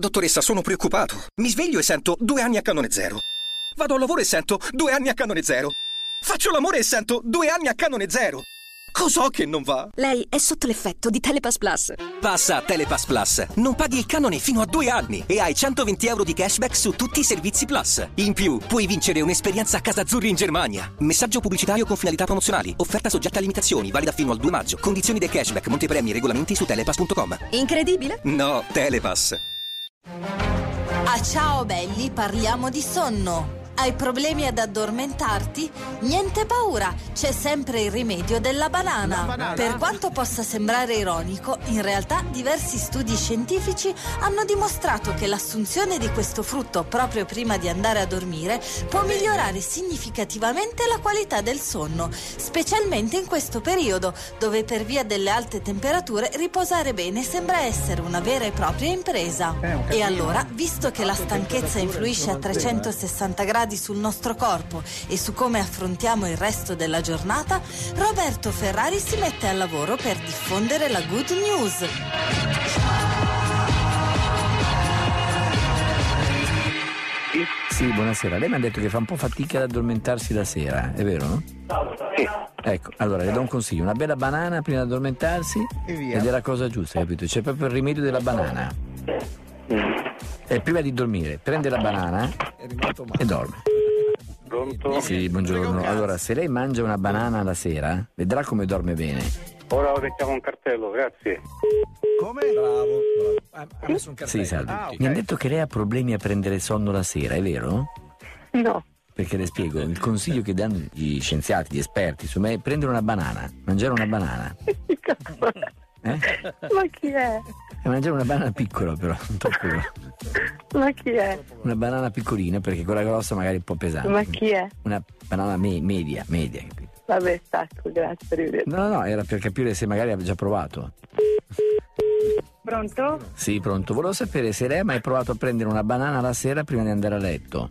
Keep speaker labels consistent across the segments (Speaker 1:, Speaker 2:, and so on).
Speaker 1: Dottoressa, sono preoccupato. Mi sveglio e sento 2 anni a cannone zero. Vado al lavoro e sento 2 anni a cannone zero. Faccio l'amore e sento 2 anni a cannone zero. Cos'ho che non va?
Speaker 2: Lei è sotto l'effetto di Telepass Plus.
Speaker 1: Passa a Telepass Plus. Non paghi il canone fino a 2 anni e hai 120 euro di cashback su tutti i servizi Plus. In più, puoi vincere un'esperienza a Casa Azzurri in Germania. Messaggio pubblicitario con finalità promozionali. Offerta soggetta a limitazioni, valida fino al 2 maggio. Condizioni del cashback, montepremi e regolamenti su telepass.com.
Speaker 2: Incredibile?
Speaker 1: No, Telepass.
Speaker 3: A Ciao Belli parliamo di sonno. Hai problemi ad addormentarti? Niente paura, c'è sempre il rimedio della banana. Per quanto possa sembrare ironico, in realtà diversi studi scientifici hanno dimostrato che l'assunzione di questo frutto proprio prima di andare a dormire può migliorare significativamente la qualità del sonno, specialmente in questo periodo, dove per via delle alte temperature riposare bene sembra essere una vera e propria impresa. E allora, visto che la stanchezza influisce a 360 gradi sul nostro corpo e su come affrontiamo il resto della giornata, Roberto Ferrari si mette al lavoro per diffondere la good news.
Speaker 4: Sì, buonasera. Lei mi ha detto che fa un po' fatica ad addormentarsi la sera, è vero, no?
Speaker 5: Sì.
Speaker 4: Ecco, allora le do un consiglio, una bella banana prima di addormentarsi ed è la cosa giusta, capito? C'è proprio il rimedio della banana. E prima di dormire prende la banana e dorme.
Speaker 5: Pronto?
Speaker 4: Sì, buongiorno. Allora, se lei mangia una banana la sera, vedrà come dorme bene.
Speaker 5: Ora mettiamo un cartello, grazie.
Speaker 6: Come? Bravo. Ha messo un cartello.
Speaker 4: Sì, salve.
Speaker 6: Okay.
Speaker 4: Mi hanno detto che lei ha problemi a prendere sonno la sera, è vero?
Speaker 5: No.
Speaker 4: Perché le spiego, il consiglio che danno gli scienziati, gli esperti, su me è prendere una banana, mangiare una banana.
Speaker 5: Ma chi è?
Speaker 4: E mangiare una banana piccola però, non troppo.
Speaker 5: Ma chi è?
Speaker 4: Una banana piccolina perché quella grossa magari è un po' pesante.
Speaker 5: Ma chi è?
Speaker 4: Una banana media, capito?
Speaker 5: Vabbè, stacco, grazie, arrivederci.
Speaker 4: No, era per capire se magari aveva già provato.
Speaker 5: Pronto?
Speaker 4: Sì, pronto. Volevo sapere se lei ha mai provato a prendere una banana la sera prima di andare a letto.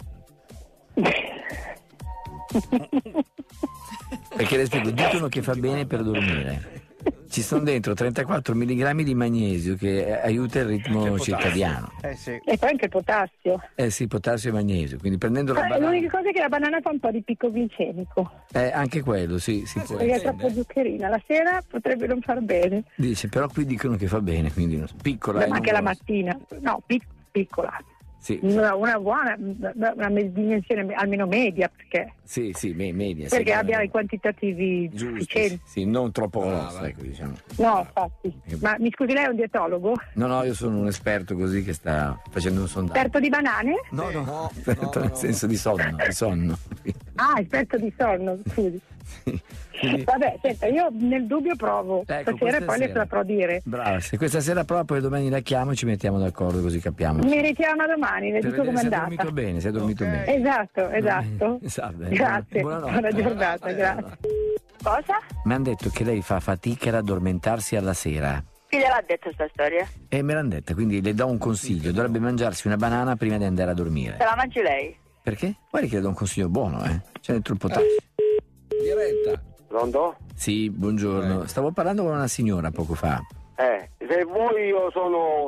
Speaker 4: Perché le spiego, dicono che fa bene per dormire. Ci sono dentro 34 mg di magnesio che aiuta il ritmo circadiano.
Speaker 6: Sì.
Speaker 5: E poi anche il potassio.
Speaker 4: Sì, potassio e magnesio. Quindi prendendo la banana.
Speaker 5: L'unica cosa è che la banana fa un po' di picco glicemico.
Speaker 4: Anche quello, sì, si può.
Speaker 5: Perché è troppo zuccherina. La sera potrebbe non far bene.
Speaker 4: Dice, però qui dicono che fa bene, quindi piccola.
Speaker 5: Beh, ma anche la mattina. No, piccola.
Speaker 4: Sì.
Speaker 5: Una buona, una dimensione almeno media, perché
Speaker 4: media.
Speaker 5: perché
Speaker 4: sì,
Speaker 5: abbia i quantitativi sufficienti.
Speaker 4: Sì, non troppo grossa, ecco, diciamo.
Speaker 5: No, infatti. Ma mi scusi, lei è un dietologo?
Speaker 4: No, io sono un esperto così che sta facendo un sondaggio.
Speaker 5: Esperto di banane?
Speaker 4: No, esperto nel senso di sonno.
Speaker 5: Ah, esperto di sonno, scusi.
Speaker 4: Quindi...
Speaker 5: Vabbè, senta, io nel dubbio provo stasera e poi le saprò dire.
Speaker 4: Brava, se questa sera prova, poi domani la chiamo e ci mettiamo d'accordo così capiamo.
Speaker 5: Mi richiama domani, le dico com'è andata.
Speaker 4: Se hai dormito bene.
Speaker 5: Esatto. Grazie, buona giornata, grazie. Cosa?
Speaker 4: Mi hanno detto che lei fa fatica ad addormentarsi alla sera.
Speaker 5: Chi gliel'ha detto sta storia?
Speaker 4: Me l'hanno detta, quindi le do un consiglio, dovrebbe mangiarsi una banana prima di andare a dormire.
Speaker 5: Se la mangi lei?
Speaker 4: Perché? Guardi che le do un consiglio buono, c'è dentro il potassio.
Speaker 6: Diretta.
Speaker 5: Pronto?
Speaker 4: Sì, buongiorno. Stavo parlando con una signora poco fa.
Speaker 5: Se vuoi io sono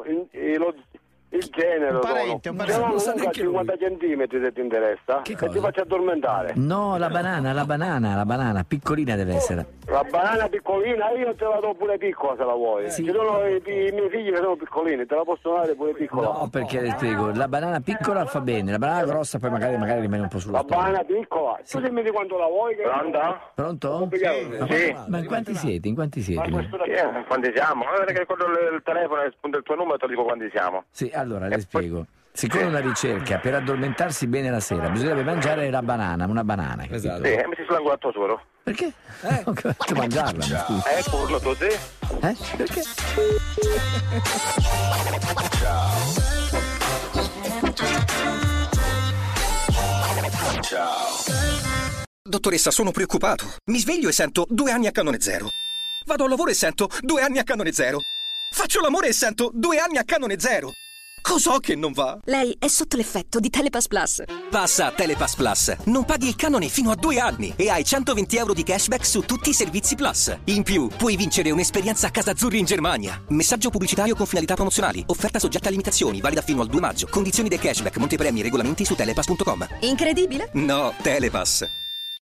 Speaker 5: il genere,
Speaker 6: un parente.
Speaker 5: Sono lunga 50 centimetri se ti interessa.
Speaker 4: Che
Speaker 5: e
Speaker 4: cosa?
Speaker 5: ti faccio addormentare.
Speaker 4: No, la banana, piccolina deve essere.
Speaker 5: La banana piccolina io te la do pure piccola se la vuoi.
Speaker 4: Sì.
Speaker 5: Ci sono i miei figli che sono piccolini, te la posso dare pure piccola.
Speaker 4: No, perché le spiego, la banana piccola fa bene, la banana grossa poi magari rimane un po' sullo
Speaker 5: La
Speaker 4: stomaco.
Speaker 5: banana piccola, tu dimmi di quanto la vuoi.
Speaker 4: Pronto?
Speaker 5: Sì.
Speaker 4: Ma in quanti siete?
Speaker 5: Quanti siamo? Perché con il telefono e spunta il tuo numero te lo dico quanti siamo.
Speaker 4: Sì, allora le spiego. Secondo una ricerca, per addormentarsi bene la sera bisognerebbe mangiare una banana. Capito?
Speaker 6: Esatto.
Speaker 5: Sì, mi si sull'angolato solo.
Speaker 4: Perché? Ho detto mangiarla, mi scusi.
Speaker 5: Urlo tu sì?
Speaker 4: Perché?
Speaker 1: Dottoressa, sono preoccupato. Mi sveglio e sento 2 anni a cannone zero. Vado al lavoro e sento 2 anni a cannone zero. Faccio l'amore e sento 2 anni a cannone zero. Cos'ho che non va?
Speaker 2: Lei è sotto l'effetto di Telepass Plus.
Speaker 1: Passa a Telepass Plus. Non paghi il canone fino a 2 anni e hai 120 euro di cashback su tutti i servizi Plus. In più, puoi vincere un'esperienza a Casa Azzurri in Germania. Messaggio pubblicitario con finalità promozionali. Offerta soggetta a limitazioni, valida fino al 2 maggio. Condizioni del cashback, montepremi e regolamenti su telepass.com.
Speaker 2: Incredibile?
Speaker 1: No, Telepass.